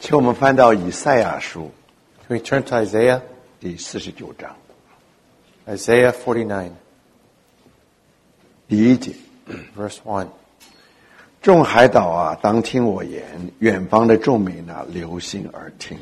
请我们翻到以赛亚书 Can we turn to Isaiah? 第49章 Isaiah 49, 第1节。 verse 1. 众海岛啊，当听我言；远方的众民啊，留心而听。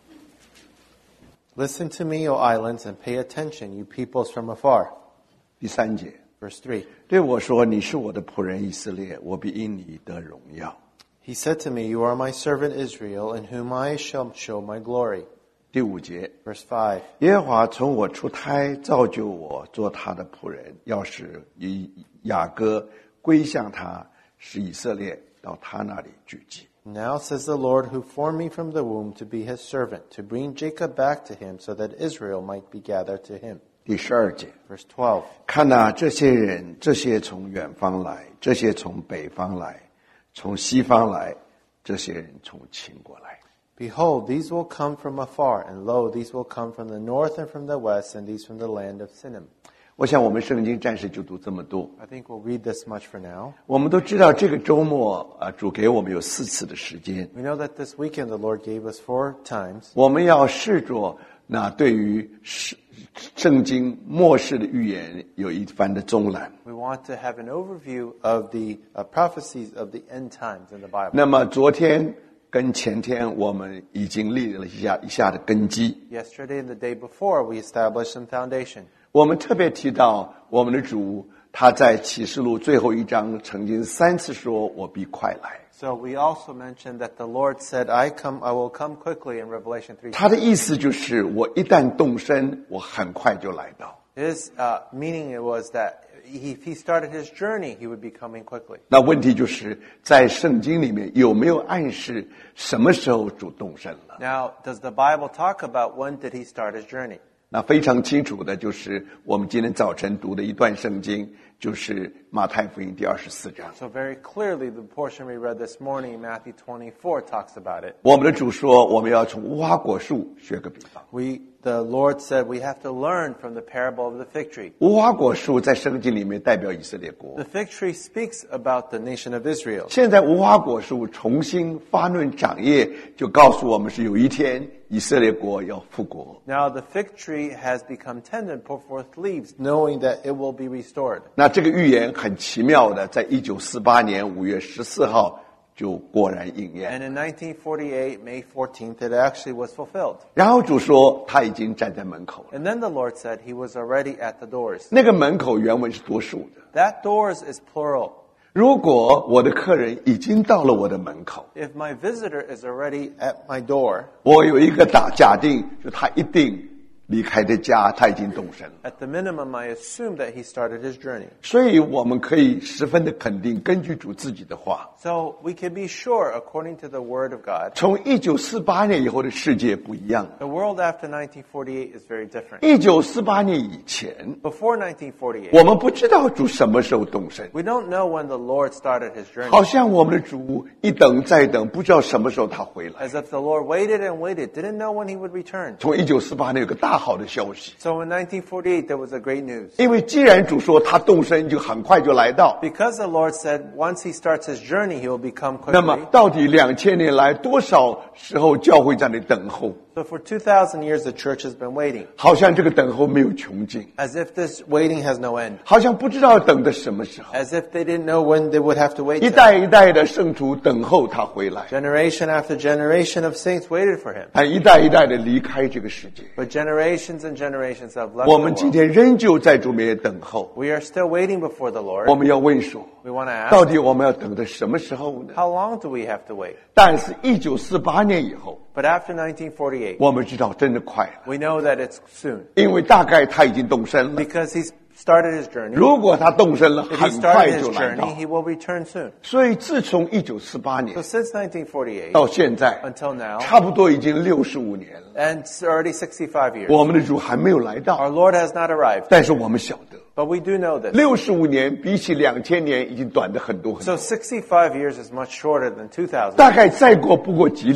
Listen to me, O islands, and pay attention, you peoples from afar. 第3节， Verse 3. 对我说：“你是我的仆人以色列，我必因你得荣耀。” He said to me, You are my servant Israel, in whom I shall show my glory. 第5节， Verse 5. 耶和华从我出胎造就我，做他的仆人，要使以雅各归向他，使以色列到他那里聚集。 Now says the Lord, who formed me from the womb to be his servant, to bring Jacob back to him, so that Israel might be gathered to him. 第12节， Verse 12. 看哪，这些人，这些从远方来，这些从北方来，从西方来，这些人从秦国来。 Behold, these will come from afar, and lo, these will come from the north and from the west, and these from the land of Sinim. 我想我们圣经暂时就读这么多。 I think we'll read this much for now. 我们都知道这个周末主给我们有4次的时间， We know that this weekend the Lord gave us 4 times. 我们要试着那对于圣经末世的预言有一番的综览。 We want to have an overview of the prophecies of the end times in the Bible. 那么昨天跟前天我们已经立了一下的根基。 Yesterday and the day before, we established some foundation. 我们特别提到我们的主，他在启示录最后一章曾经3次说：“我必快来。” So we also mentioned that the Lord said, I will come quickly in Revelation 3. 他的意思就是，我一旦动身，我很快就来到。 His meaning was that if he started his journey, he would be coming quickly. 那问题就是在圣经里面有没有暗示什么时候主动身了？ Now, does the Bible talk about when did he start his journey? 那非常清楚的就是我们今天早晨读的一段圣经，就是马太福音第24章。 So very clearly, the portion we read this morning, Matthew 24, talks about it. 我们的主说，我们要从无花果树学个比方。 The Lord said we have to learn from the parable of the fig tree. 无花果树在圣经里面代表以色列国。 The fig tree speaks about the nation of Israel. 现在无花果树重新发嫩长叶，就告诉我们是有一天以色列国要复国。 Now the fig tree has become tender and put forth leaves, knowing that it will be restored. 那这个预言很奇妙的，在1948年5月14号就果然应验。 And in 1948, May 14th, it actually was fulfilled. 然后主说他已经站在门口了。 And then the Lord said he was already at the doors. 那个门口原文是多数的。 That doors is plural. 如果我的客人已经到了我的门口， If my visitor is already at my door, 我有一个假定，就他一定离开的家，他已经动身了。 at the minimum, I assume that he started his journey. 所以我们可以十分的肯定，根据主自己的话， So we can be sure, according to the Word of God, 从1948年以后的世界不一样了。 the world after 1948 is very different. 1948年以前， Before 1948, 我们不知道主什么时候动身， we don't know when the Lord started his journey. 好像我们的主一等再等，不知道什么时候他回来。 As if the Lord waited and waited, didn't know when he would return. 从1948年有个大好的消息， So in 1948, there was a great news. 因为既然主说他动身，就很快就来到。 Because the Lord said once he starts his journey, he will become 那么 quickly. 到底2000年来多少时候教会在那里等候？ So for 2,000 years, the church has been waiting. 好像这个等候没有穷尽， As if this waiting has no end. 好像不知道等到什么时候。 As if they didn't know when they would have to wait. 一代一代的圣徒等候他回来， Generation after generation of saints waited for him. 但一代一代的离开这个世界。 But generations and generations have left 我 the 们今 world. 天仍旧在主面前等候。 We are still waiting before the 我 Lord. 们要问说， We want to 到 ask, 底我们要等到什么时候呢？ how long do we have to wait? 但是1948年以后， But after 1948, 我们知道真的快了， we know that it's soon. 因为大概他已经动身了。 Because he's started his journey. 如果他动身了， If he 很快 started 就 his 来 journey, 到。 he will return soon. 所以自从1948 So 年 since 1948, 到现在， until now, 差不多已经65年了， and it's already 65 years, 我们的主还没有来 our 到。 Lord has not arrived. 但是我们晓得， But we do know this. 65年比起2000年已经短得很多很 So 多。 65 years is much shorter than 2,000. 大概再过不过几里，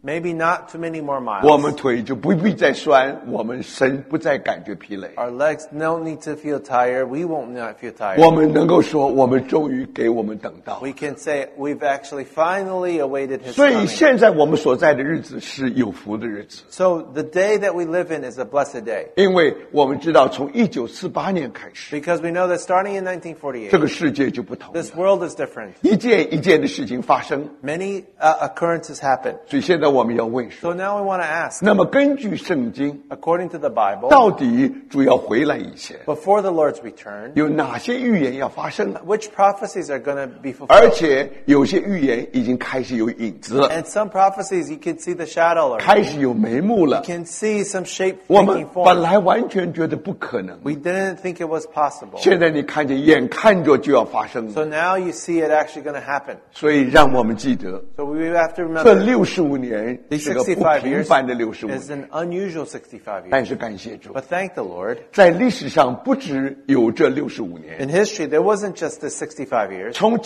Maybe not too many more 我们 miles. 腿就不必再酸，我们身不再感觉疲累， Our legs don't need to feel tired. We won't not feel 我 tired. 们能够说，我们终于给我们等到。 We can say we've actually finally awaited His 所以 coming. 现在我们所在的日子是有福的日子， So the day that we live in is a blessed day. 因为我们知道从1948年开始， Because we know that starting in 这 1948, 个世界就不同了， this world is different. 一件一件的事情发生。 Many occurrences happen. 所以现在我们要问说， So now we want to ask, 那么根据圣经， according to the Bible, 到底主要回来以前， before the Lord's return, 有哪些预言要发生呢？ which prophecies are going to be 而 fulfilled? 且有些预言已经开始有影子了， And some prophecies you can see the shadow or 开始有眉目了 you。can see some shape 我们 taking 本 form. 来完全觉得不可能， We didn't think it was possible. 现在你看见，眼看着就要发生 So 了。 now you see it actually going to happen. 所以让我们记得， So we have to 这 remember 65年 these 是个不 65 平 years 凡的65 is 年， an unusual 65 years. 但是感谢主， But thank the Lord. 在历史上不止有这65年， In history, there wasn't just the 65 years. 从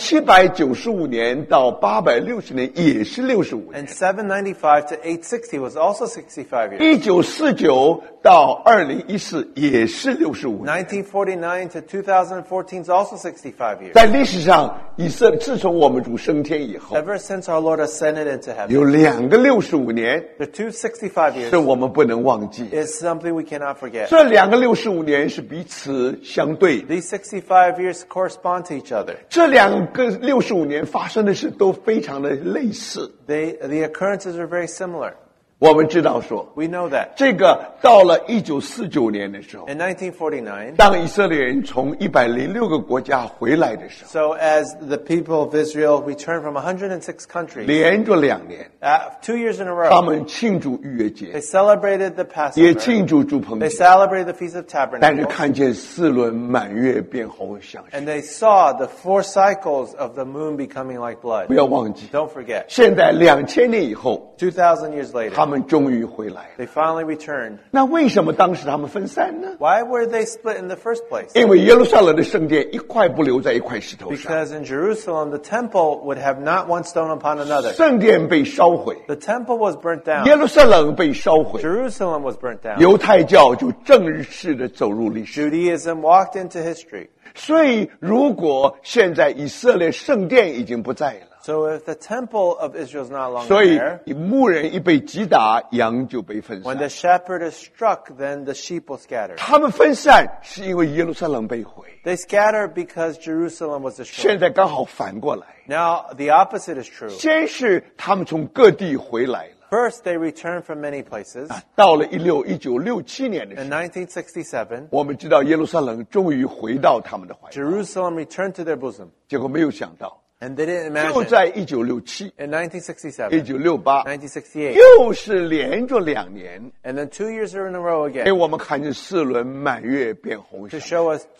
795年到860年也是65年 And 795 to 860 was also 65 years. ，1949到2014也是65年。 1949 to 2014 is also 65 years. 在历史上，以色列自从我们主升天以后， Ever since our Lord ascended into heaven, 有2个65年 the two 65 是 years 我们不能忘记。 is something we cannot forget. 这2个65年是彼此相对的， These 65 years correspond to each other. 这2个65年发生的事都非常的类似。 The occurrences are very similar. 我们知道说， We know that. 这个到了1949年的时候， In 1949, 当以色列人从106个国家回来的时候， so as the people of Israel returned from 106 countries, 连着2年， 2 years in a 他 row, 们庆祝逾越 they 节， celebrated the 也 Passover. 庆祝住棚 They 节， celebrated the Feast of 但是 Tabernacles. 看见4轮满月变红像血， And they saw the 4 cycles of the moon becoming like blood. 不要忘记， Don't forget, 现在2000年以后， 2,000 years later, 他们终于回来了。 they finally returned. 那为什么当时他们分散呢？ Why were they split in the first place? 因为耶路撒冷的圣殿一块不留在一块石头上， Because in Jerusalem, the temple would have not one stone upon another. 圣殿被烧毁， The temple was burnt 耶 down. 路撒冷被烧毁， Jerusalem was burnt down. 犹太教就正式的走入历史。 Judaism walked into history. 所以，如果现在以色列圣殿已经不在了， So if the temple of Israel is not longer 所以 there, 牧人一被击打，羊就被分 when the 散。 shepherd is struck, then the sheep will scatter. 他们分散是因为耶路撒冷被毁， They scatter because Jerusalem was destroyed. 现在刚好反过来， Now, the opposite is true. 先是他们从各地回来了， First, they returned from many places. 到了1967年的时 In 候， 1967, 我们知道耶路撒冷终于回到他们的怀抱， Jerusalem returned to their bosom. 结果没有想到， And they didn't 就 imagine 在1967、 in 1967, 1968， 1968, 又是连着2年， and then 2 years in a row 给 again 我们看见4轮满月变红 to 像。 show us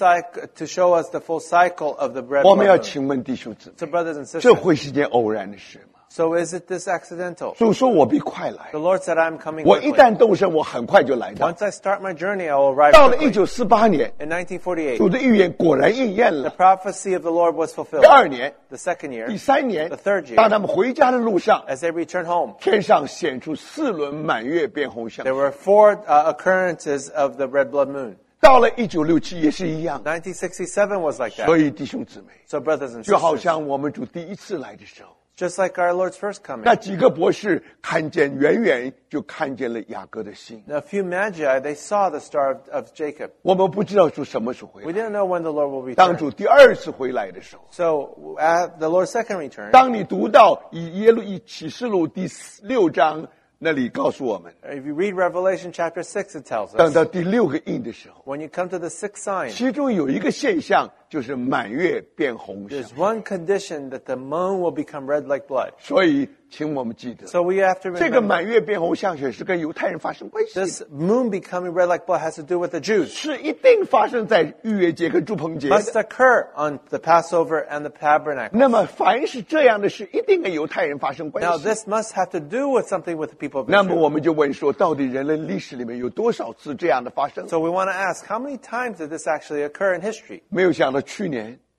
to show us the full cycle of the red 我们要 blood moon. 请问弟兄姊妹， So brothers and 这 sisters, 会是件偶然的事吗？ so is it this accidental? 主说我必快来 The，Lord said, I'm coming 我一 quickly. 旦动身，我很快就来到。 Once I start my journey, I will arrive 到了 quickly. 1948年， In 1948, 主的预言果然应验 the 了。 prophecy of the Lord was 第 fulfilled. 2年、 The second year, 第3年 the third year, 当他们回家的路上， as they returned home, 天上显出4轮满月变红像 there。were 4 occurrences of the red blood moon. 到了1967也是一样。 1967 was like 所 that. 以弟兄姊妹， So brothers and 就好 sisters, 像我们主第一次来的时候， just like our Lord's first coming, 那几个博士看见远远就看见了雅各的心。 a few magi, they saw the star of Jacob. 我们不知道主什么时候回 We 来。 didn't know when the Lord will 当 return. 主第2次回来的时候， So at the Lord's second return, 当你读到以耶路启示录第6章那里告诉我们， if you read Revelation chapter 6, it tells 等 us, 到第6个印的时候， when you come to the 6th sign, 其中有一个现象就是满月变红像。 there's one condition that the moon will become red like blood. 所以，请我们记得， So we have to 这个 remember, 满月变红像血是跟犹太人发生关系的， this moon becoming red like blood has to do with the Jews. 是一定发生在逾越节跟住棚节的。 Must occur on the Passover and the tabernacle. 那么，凡是这样的事，一定跟犹太人发生 Now 关系。 this must have to do with something with the people of 那么， Israel. 我们就问说，到底人类历史里面有多少次这样的发生？ So we want to ask, how many times did this actually occur in history? 没有想到去年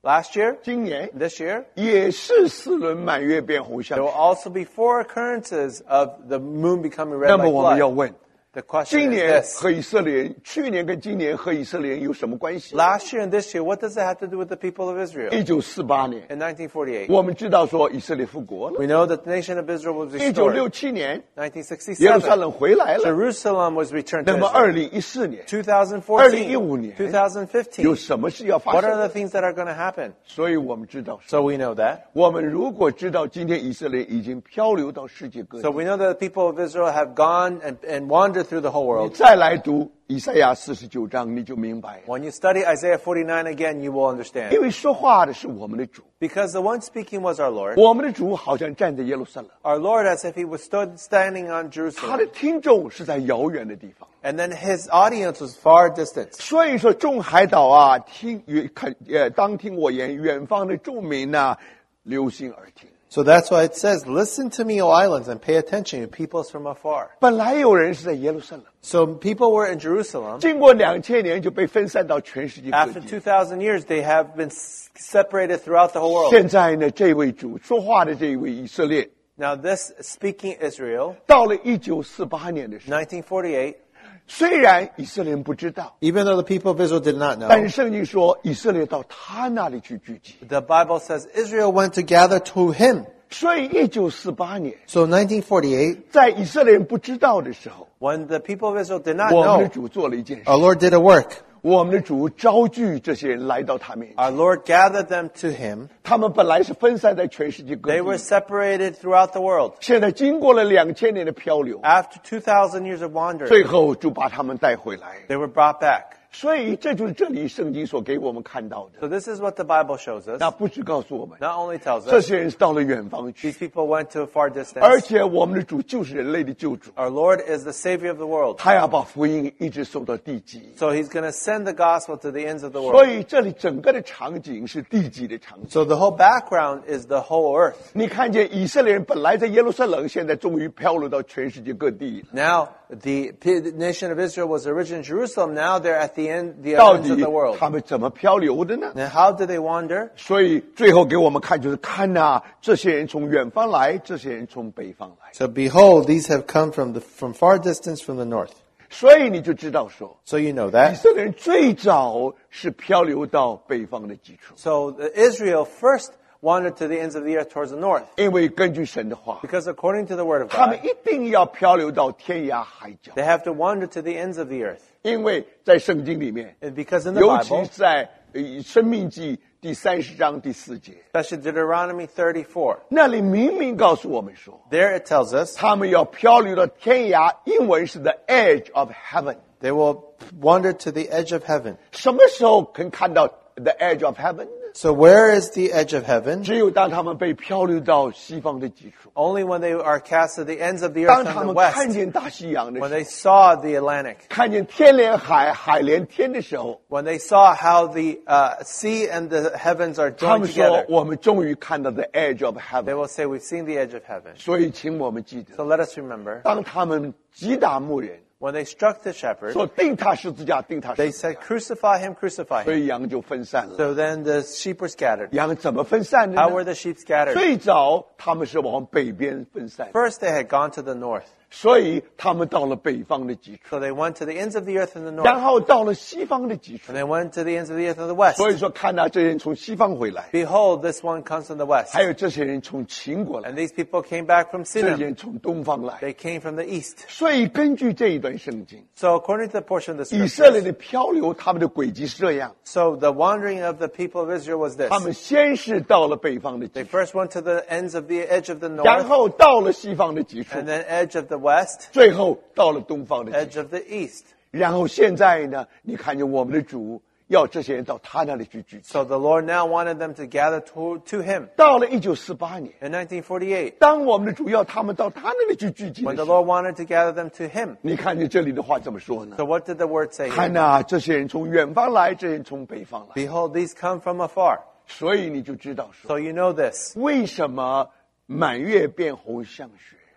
Last year, 今年 this year, 也是4轮满月变红象 there will 学。 also be 4 occurrences of the moon becoming red 那么 like 我们要 blood. 问， The question 今 is 年 this. 和以色列人，去年跟今年和以色列人有什么关系？ Last year and this year, what does it have to do with the people of Israel? 1948年， In 1948, 我们知道说以色列复国了。 we know that the nation of Israel was restored. 1967年，耶路撒 1967, 冷回来了。 Jerusalem was returned 那 to 么 Israel. 2014年， 2014, 2015年 2015, 有什么事要发 what are 生 the 的？ things that are going to happen? 所以我们知道， So we know that. 我们如果知道今天以色列已经漂流到世界各 So 地， we know that the people of Israel have gone and wandered through the whole 你 world. 再来读以赛亚49章，你就明白了。 When you study Isaiah 49 again, you will understand. 因为说话的是我们的主， Because the one speaking was our Lord. 我们的主好像站在耶路撒冷， Our Lord as if he was standing on 他的 Jerusalem. 听众是在遥远的地方。 And then his audience was far distant. 所以说，众海岛啊，当听我言；远方的众民呐、留心耳听。 So that's why it says, listen to me, O islands, and pay attention, you people. Peoples from afar. 本来有人是在耶路撒冷， So people were in Jerusalem. 经过2000年就被分散到全世界各 After 地。 2,000 years, they have been separated throughout the whole world. 现在呢，这位主说话的这一位以色列， Now this speaking Israel, 到了1948年的时候， 1948, 虽然以色列人不知道， Even though the people of Israel did not 但是 know, 圣经说以色列到他那里去聚集。 the Bible says Israel went to gather to him. 所以1948年， So 1948, 在以色列人不知道的时候， when the people of Israel did not 我们的 know, 主做了一件事， our Lord did a work. 我们的主招聚这些人来到他面前。 our Lord gathered them to To him, 他们本来是分散在全世界各 They were 地， separated throughout the world. 现在经过了2000年的漂流， After 2,000 years of wandering, 最后就把他们带回来。 they were brought back. 所以这就是这里圣经所给我们看到的。 So this is what the Bible shows us. 那不只告诉我们， Not only tells 这 us 些人是到了远方 these 去， people went to a far 而 distance. 且我们的主就是人类的救主， Our Lord is the Savior of the world. 他要把福音一直送到地极。 So he's going to send the gospel to the ends of the 所 world. 以这里整个的场景是地极的场景。 So the whole background is the whole earth. 你看见以色列人本来在耶路撒冷，现在终于漂流到全世界各地了。 Now, the nation of Israel was originally in Jerusalem. Now they're at the ends 到底 of the world. 他们怎么漂流的呢？ Now, how did they wander? 所以最后给我们看就是看呐、这些人从远方来，这些人从北方来， so behold, these have come from far distance from the north. 所以你就知道说， So you know 以 that. 色列人最早是漂流到北方的基础， So Israel first wandered to the ends of the earth towards the north. 因为根据神的话， Because according to the word of 他们 God, 一定要漂流到天涯海角， they have to wander to the ends of the earth. 因为在圣经里面， And because in the 尤其 Bible, 在生命记第30章第4节， especially Deuteronomy 34, 那里明明告诉我们说， there it tells us 他们要漂流到天涯，英文是 the edge of heaven。 They will wander to the edge of heaven. 什么时候可以看到 the edge of heaven？ So where is the edge of heaven? 只有当他们被漂流到西方的基础， only when they are cast to the ends of the 当 earth 他 on the 们看 west, 见大西洋的 when 时候， they saw the Atlantic, 看见天连海，海连天的时候， when they saw how the sea and the heavens are 他 joined 们说 together, 我们终于看到 the edge of they heaven。 will say, we've seen the edge of heaven. 所以，请我们记 So 得， let us remember, 当他们击打牧人， when they struck the shepherd, 说定他十字架，定他十 they 字 said, 架， crucify him, crucify 所 him. 以羊就分散了。 So then the sheep were scattered. 羊怎么分散的 How were 呢？ the sheep scattered? 最早他们是往北边分散， First, they had gone to the north. 所以他们到了北方的基础， So they went to the ends of the earth in the 然 north. 后到了西方的基础 And。they went to the ends of the earth in the west. 所以说，看到这些人从西方回来， Behold, this one comes from the west. 还有这些人从秦国来， And these people came back from 这些 Sinim. 人从东方来。 They came from the east. 所以根据这一段圣经， So according to the portion of the 以色列 scriptures, 的漂流，他们的轨迹是这样： so the wandering of the people of Israel was this. 他们先是到了北方的基 They 础， first went to the ends of the edge of the 然 north, 后到了西方的基础 and，then edge of the west, 最后到了东方的基 edge 础。 of the east. 然后现在呢，你看见我们的主要这些人到他那里去聚集。 So the Lord now wanted them to gather to him. 到了1948年， In 1948, 当我们的主要他们到他那里去聚集 when 的 the 时候， Lord wanted to gather them to him. 你看见这里的话怎么说呢？ So what did the word say 看 here? 呐，这些人从远方来，这些人从北方来， Behold, these come from afar. 所以你就知道说， So you know this. 为什么满月变红像雪？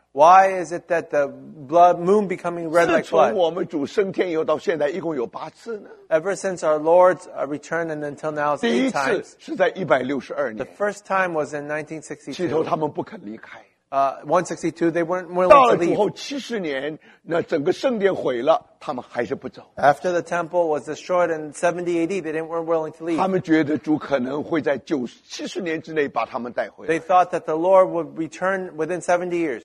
Why is it that the moon becoming red 自 like 从 blood? 我们主升天以后到现在，一共有8次呢。 Ever since our Lord's return and until now, it's 第一 8 次 times. 是在162 The 年， first time was in 起头 1962. 他们不肯离开。 162, they weren't 到 willing 了 to 主 leave. 后70年，那整个圣殿毁了，他们还是不走。 After the temple was destroyed in 70 AD, they weren't willing to 他 leave. 们觉得主可能会在70年之内把他们带回来 They。thought that the Lord would return within 70 years.